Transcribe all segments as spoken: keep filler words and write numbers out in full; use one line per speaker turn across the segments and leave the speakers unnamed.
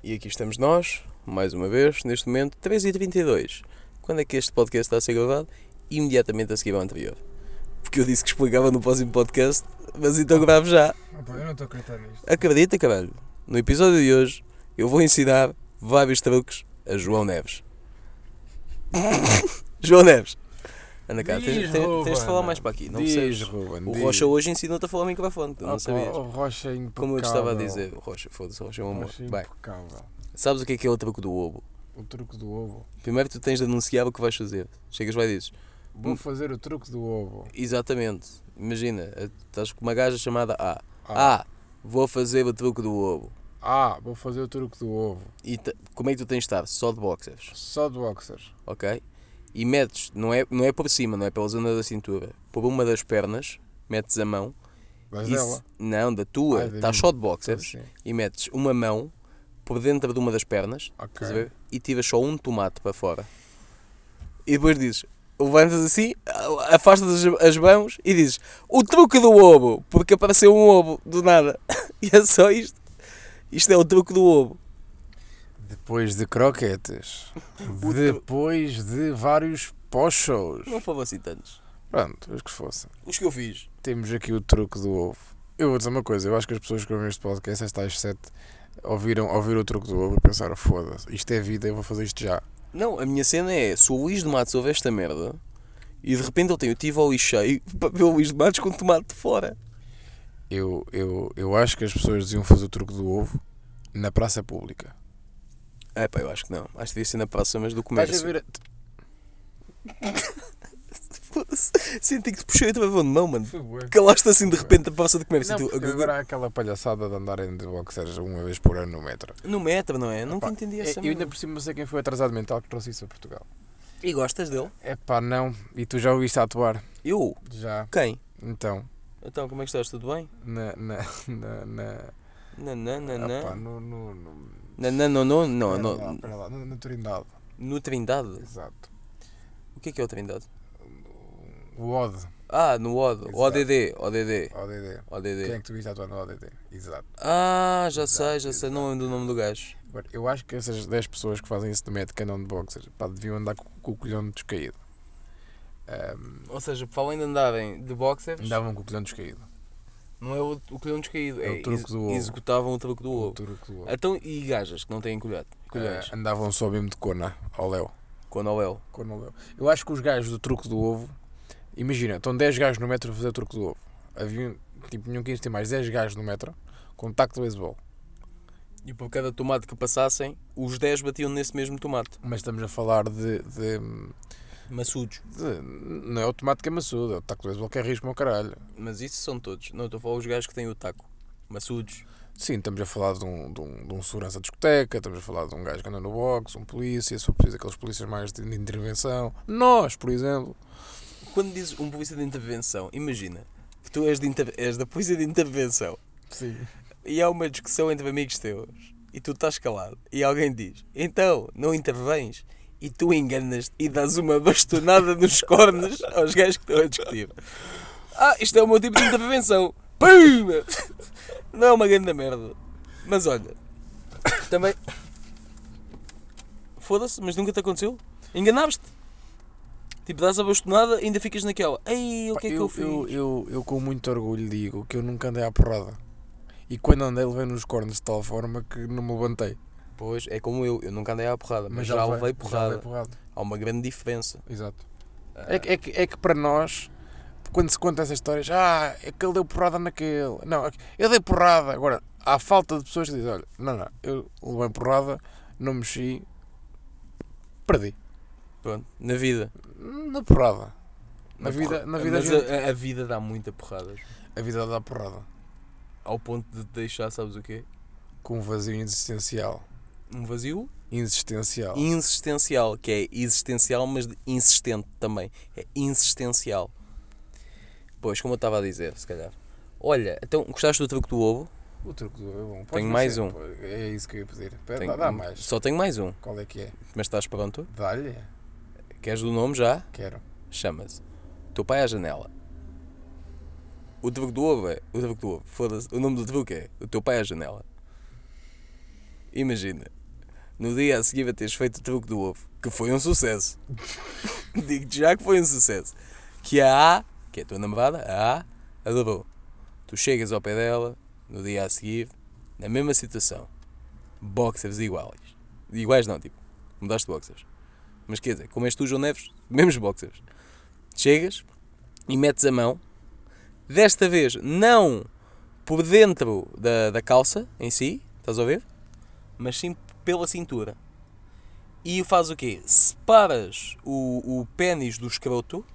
E aqui estamos nós, mais uma vez, neste momento, três e trinta e dois. Quando é que este podcast está a ser gravado? Imediatamente a seguir ao anterior. Porque eu disse que explicava no próximo podcast, mas então gravo já.
Eu não estou a acreditar nisto.
Acredita, caralho. No episódio de hoje, eu vou ensinar vários truques a João Neves. João Neves. Anda cá,
Diz,
tens, tens,
Ruben,
tens de falar mais para aqui. Não
diz,
percebes?
Ruben,
O
diz.
Rocha hoje ensinou-te a falar ao microfone, tu não
Ah,
sabias.
pá, o Rocha é impecável.
Como eu te estava a dizer, o Rocha, foda-se, o Rocha é um amor.
Rocha é
Bem,
impecável.
sabes o que é que é o truque do ovo?
O truque do ovo.
Primeiro tu tens de anunciar o que vais fazer. Chegas lá e dizes,
Vou fazer o truque do ovo.
exatamente, imagina, estás com uma gaja chamada A.
Ah.
A, vou fazer o truque do ovo.
Ah, vou fazer o truque do ovo.
E te- como é que tu tens de estar? Só de boxers,
Só de boxers.
ok? E metes, não é, não é por cima, não é pela zona da cintura, por uma das pernas, metes a mão.
Mas
e se-
dela.
Não, da tua,
Ai, da
estás
minha.
só de boxers
Sim.
e metes uma mão por dentro de uma das pernas, estás a ver? E tiras só um tomate para fora. E depois dizes, levantas assim, afastas as, as mãos e dizes o truque do ovo, porque apareceu um ovo do nada. E é só isto. Isto é o truque do ovo.
Depois de croquetes.
O
Depois de vários pochos.
Não foram assim tantos.
Pronto, os que fossem.
Os que eu fiz.
Temos aqui o truque do ovo. Eu vou dizer uma coisa, eu acho que as pessoas que ouvem este podcast, estas às sete, ouviram, ouviram o truque do ovo e pensaram, foda-se, isto é vida, eu vou fazer isto já.
Não, a minha cena é, se o Luís de Matos ouve esta merda e de repente ele tem o Tivoli cheio para ver o Luís de Matos com o tomate de fora.
Eu, eu, eu acho que as pessoas deviam fazer o truque do ovo na praça pública.
É pá, eu acho que não. Acho que devia ser na praça, mas do
Estás
comércio.
a ver?
Foda-se. Senti que te puxei o travão de mão, mano.
Foi bué.
Calaste assim de repente a praça de comércio.
Não,
E tu-
porque agora há aquela palhaçada de andarem de boxers uma vez por ano no metro.
No metro, não é? Nunca
Epá,
entendi
é-
essa
Eu ainda
merda.
por cima sei quem foi atrasado mental que trouxe isso a Portugal.
E gostas dele?
É pá, não. E tu já ouviste atuar?
Eu?
Já.
Quem?
Então,
Então, como é que estás? Tudo bem?
na... na... na... na...
Nanã, nanã.
Epá, no... no, no...
Nanã, não, não, não,
Pera
não.
lá, pera lá, no, no Trindade.
No Trindade?
Exato.
O que é que é o Trindade?
O O D.
Ah, no O D.
Exato.
O D D. O D D.
O D D.
O D
Quem é
D.
que tu viste atuar no O D D? Exato.
Ah, já
Exato,
sei, já sei. Não lembro do nome do gajo.
Agora, eu acho que essas dez pessoas que fazem isso de médico que andam de boxers, pá, deviam andar com, com o colhão descaído. Um,
Ou seja, para além de andarem de boxers,
andavam com o colhão descaído.
não é o, o colhão descaído,
É
é,
o truque
ex-
do ovo.
executavam o truque do
O
ovo.
truque do ovo.
Então, e gajas que não têm colhão? Colhões?
Eh, andavam só mesmo de cona ao Léo.
Com a Noel.
Cona ao Léo. Eu acho que os gajos do truque do ovo, imagina, estão dez gajos no metro a fazer o truque do ovo. Havia, tipo, nenhum quinze tem mais dez gajos no metro com taco de beisebol.
E por cada tomate que passassem, os dez batiam nesse mesmo tomate.
Mas estamos a falar de, de,
Maçudos.
de- Não é o tomate que é maçudo, é o taco de beisebol que é risco ao caralho.
Mas isso são todos. Não, estou a falar os gajos que têm o taco. Maçudos.
Sim, estamos a falar de um, de, um, de um segurança de discoteca, estamos a falar de um gajo que anda no boxe, um polícia, se for preciso aqueles polícias mais de, de intervenção. Nós, por exemplo.
Quando dizes um polícia de intervenção, imagina que tu és, de inter... és da polícia de intervenção
Sim.
e há uma discussão entre amigos teus e tu estás calado e alguém diz, então, não intervens? E tu enganas-te e dás uma bastonada nos cornos aos gajos que estão a discutir. Ah, isto é o meu tipo de intervenção. Pum! Não é uma grande merda. Mas olha, também... Foda-se, mas nunca te aconteceu? Enganaste-te. Tipo, dás a bastonada e ainda ficas naquela. Ei, o que é que eu,
eu,
fiz?
eu, eu, eu com muito orgulho digo que eu nunca andei à porrada. E quando andei, levei nos cornos de tal forma que não me levantei.
Pois, é como eu. Eu nunca andei à porrada, mas, já,
levei-
levei
já
porrada.
levei porrada.
Há uma grande diferença.
Exato.
Ah,
É, que- é, que, é que para nós, quando se conta essas histórias, ah, é que ele deu porrada naquele. Não, é que eu dei porrada. Agora, há falta de pessoas que dizem, olha, não, não, eu levei porrada, não mexi, perdi.
Pronto, na vida.
Na porrada. Na vida,
porra-
na vida, a,
Mas
gente-
a, a vida dá muita porrada. João.
a vida dá porrada.
Ao ponto de te deixar, sabes o quê?
Com um vazio existencial.
Um vazio
Existencial.
insistencial, que é existencial, mas de insistente também. É insistencial. Pois, como eu estava a dizer, se calhar. Olha, então, gostaste do truque do ovo?
O truque do ovo é bom. Podes
Tenho
ver
mais
se-
um.
É isso que eu ia pedir. Pera,
Tenho-
dá, dá mais.
Só tenho mais um.
Qual é que é?
Mas estás pronto?
Dá-lhe?
Queres o nome já?
Quero.
Chama-se Teu Pai à Janela. O truque do ovo é. O truque do ovo. Foda-se. O nome do truque é O Teu Pai à Janela. imagina, no dia a seguir a teres feito o truque do ovo, que foi um sucesso. Digo-te já que foi um sucesso. Que a A, que é a tua namorada, a A, adorou. Tu chegas ao pé dela, no dia a seguir, na mesma situação. Boxers iguais. Iguais não, tipo, mudaste de boxers. Mas quer dizer, como és tu, João Neves, mesmos boxers. Chegas e metes a mão, desta vez não por dentro da, da calça em si, estás a ver? Mas sim pela cintura. E faz o quê? Separas o, o pênis do escroto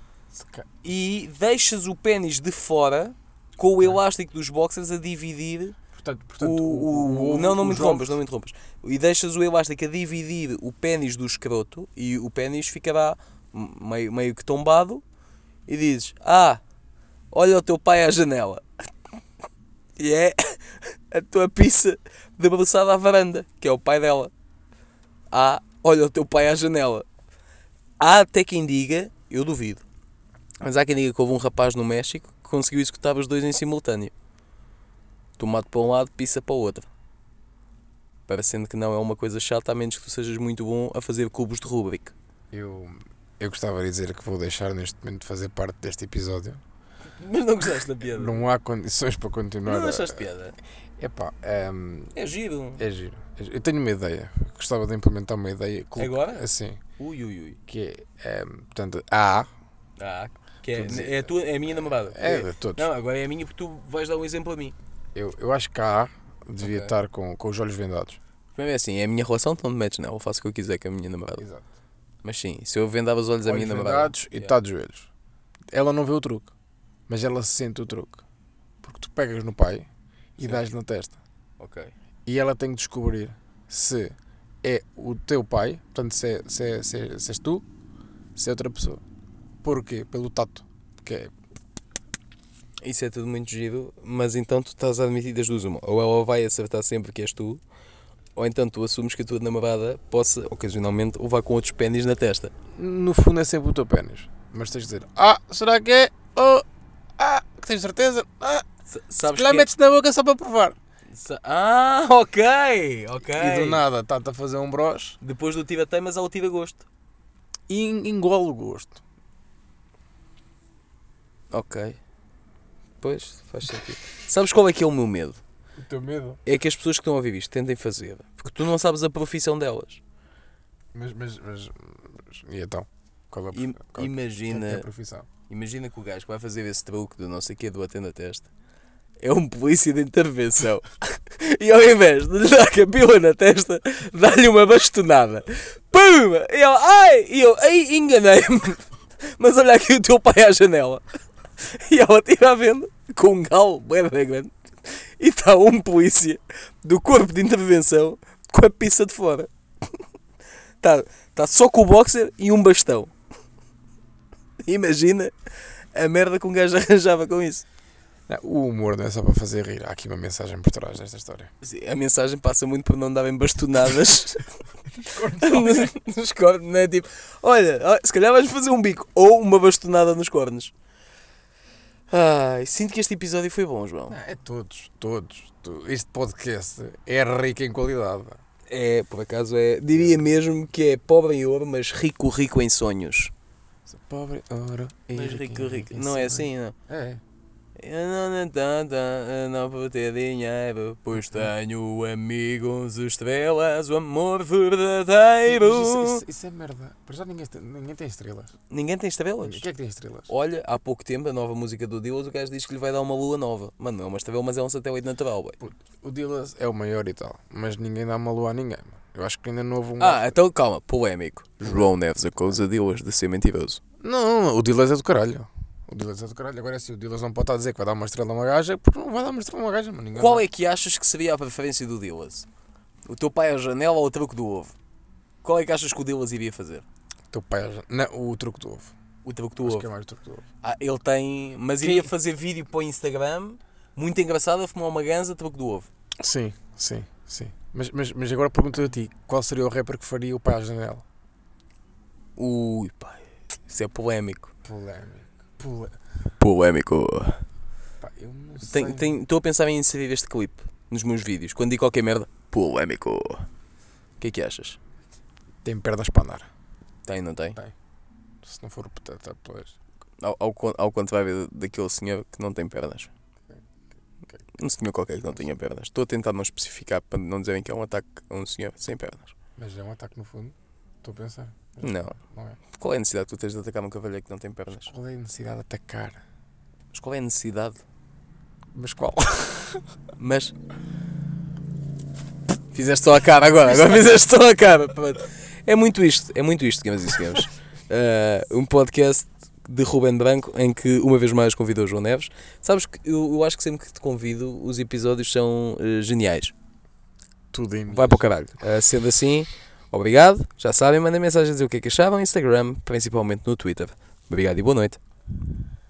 e deixas o pênis de fora com o elástico dos boxers a dividir.
Portanto, portanto,
o, o,
o, o,
não, não me
os
interrompas,
ovos-
não me interrompas. E deixas o elástico a dividir o pênis do escroto e o pênis ficará meio, meio que tombado e dizes: ah, olha o teu pai à janela. E é a tua pizza debruçada à varanda, que é o pai dela. Ah, olha o teu pai à janela. Há até quem diga, eu duvido, mas há quem diga que houve um rapaz no México que conseguiu executar os dois em simultâneo. Tomate para um lado, pizza para o outro. Parecendo que não é uma coisa chata, a menos que tu sejas muito bom a fazer cubos de Rubik.
Eu, eu gostava de dizer que vou deixar neste momento de fazer parte deste episódio.
Mas não gostaste da piada?
Não há condições para continuar.
Não
a-
achaste piada?
Epá, ehm,
É giro.
é giro. é giro. Eu tenho uma ideia. Gostava de implementar uma ideia. colo-
Agora?
Assim.
Ui, ui, ui.
Que é, ehm, portanto, A.
Ah, que é,
Quer dizer,
é, a tua, é a minha namorada.
É de todos.
Não, agora é a minha porque tu vais dar um exemplo a mim.
Eu, eu acho que a A devia
Ok.
estar com, com os olhos vendados.
Primeiro é assim, é a minha relação, tu não te metes nela, eu faço o que eu quiser com a minha namorada.
Exato.
Mas sim, se eu vendava os olhos à minha
Olhos
namorada...
vendados e
Yeah.
está de joelhos. Ela não vê o truque, mas ela sente o truque. Porque tu pegas no pai e
Sim.
dás na testa.
Ok.
E ela tem que descobrir se é o teu pai, portanto, se, é, se, é, se, é, se és tu, se é outra pessoa. Porquê? Pelo tato. Porque é,
Isso é tudo muito giro, mas então tu estás a admitir das duas uma. Ou ela vai acertar sempre que és tu, ou então tu assumes que a tua namorada possa, ocasionalmente, levar com outros pênis na testa.
no fundo é sempre o teu pênis. Mas tens de dizer, ah, será que é? Oh, ah, que tens certeza? Ah,
S-
se
sabes
calhar
que...
metes na boca só para provar.
Sa- Ah, ok, ok.
E do nada está-te a fazer um broche
Depois do tira teimas, ela tira gosto.
e engole o gosto.
Ok. Pois, faz sentido. Sabes qual é que é o meu medo?
O teu medo?
É que as pessoas que estão a ouvir isto tentem fazer. Porque tu não sabes a profissão delas.
Mas, mas, mas, mas e então? Qual é a,
Im-
qual é- qual é
imagina,
a profissão?
imagina que o gajo que vai fazer esse truque do não sei quê do atendo a testa é um polícia de intervenção. E ao invés de lhe dar capila na testa, dá-lhe uma bastonada. Pum! E ele, ai! E eu, ai, enganei-me. Mas olha aqui o teu pai à janela. E ela tira a venda com um galo bem grande. E está um polícia do corpo de intervenção com a pizza de fora. Está tá só com o boxer e um bastão. Imagina a merda que um gajo arranjava com isso.
Não, o humor não é só para fazer rir. Há aqui uma mensagem por trás desta história.
Sim, a mensagem passa muito por não darem bastonadas nos cornos, não é? Tipo, olha, ó, se calhar vais fazer um bico ou uma bastonada nos cornos. Ai, sinto que este episódio foi bom, João.
Não, é todos, todos. tu- Este podcast é rico em qualidade.
É, por acaso é, diria mesmo que é pobre em ouro, mas rico, rico em sonhos.
Sou pobre, ouro e
Mas rico,
em
rico,
em
não é
sonhos.
assim, não.
É.
Eu não, não, não, não, não vou ter dinheiro, pois tenho amigos estrelas, o amor verdadeiro.
Mas Isso, isso, isso é merda. Por já ninguém, tem- ninguém tem estrelas.
Ninguém tem estrelas?
Quem é que tem estrelas?
Olha, há pouco tempo, a nova música do Dillas, o gajo diz que lhe vai dar uma lua nova. Mano, não é uma estrela, mas é um satélite natural, boy.
Puto, o Dillas é o maior e tal, mas ninguém dá uma lua a ninguém. Mano. Eu acho que ainda não houve um.
Ah, então calma, polémico. João Neves acusa Dillas de ser mentiroso.
Não, o Dillas é do caralho. O Dillas é do caralho. Agora é assim, o Dillas não pode estar a dizer que vai dar uma estrela a uma gaja, porque não vai dar uma estrela a uma gaja, mano. Ninguém
Qual
dá.
é que achas que seria a preferência do Dillas? O teu pai à janela ou o truque do ovo? Qual é que achas que o Dillas iria fazer?
Teu pai já... Não, o truque do ovo.
O truque do
Acho
ovo.
que é mais o truque do ovo.
Ah, ele tem. Mas
Quem-
iria fazer vídeo para o Instagram, muito engraçado, a fumar uma ganza, truque do ovo.
Sim, sim, sim. Mas, mas, mas agora pergunto a ti, qual seria o rapper que faria o pai à janela?
Ui, pai. Isso é polémico.
Polémico. Pole...
Polémico.
Pá, eu não sei.
Estou a pensar em inserir este clipe nos meus vídeos. Quando digo qualquer merda, polémico. O que é que achas?
Tem pernas para andar.
Tem, não tem?
Se não for o Pateta, pois.
Ao, ao, con- ao contrário daquele senhor que não tem pernas.
Ok.
Um senhor qualquer que não tenha pernas. Estou a tentar não especificar para não dizerem que é um ataque a um senhor sem pernas.
Mas é um ataque no fundo. Estou a pensar.
Não.
Não é?
Qual é a necessidade que tu tens de atacar um cavalheiro que não tem pernas?
Qual é a necessidade de atacar?
Mas qual é a necessidade?
Mas qual?
Mas... Fizeste só a cara agora. Agora fizeste só a cara. Pronto. É muito isto. É muito isto, senhoras e senhores. Uh, um podcast de Ruben Branco em que uma vez mais convidou o João Neves. Sabes que eu, eu acho que sempre que te convido os episódios são uh, geniais.
Tudo em
Vai para o caralho. Uh, sendo assim, obrigado. Já sabem, mandem mensagem a dizer o que é que achavam. Instagram, principalmente no Twitter. Obrigado e boa noite.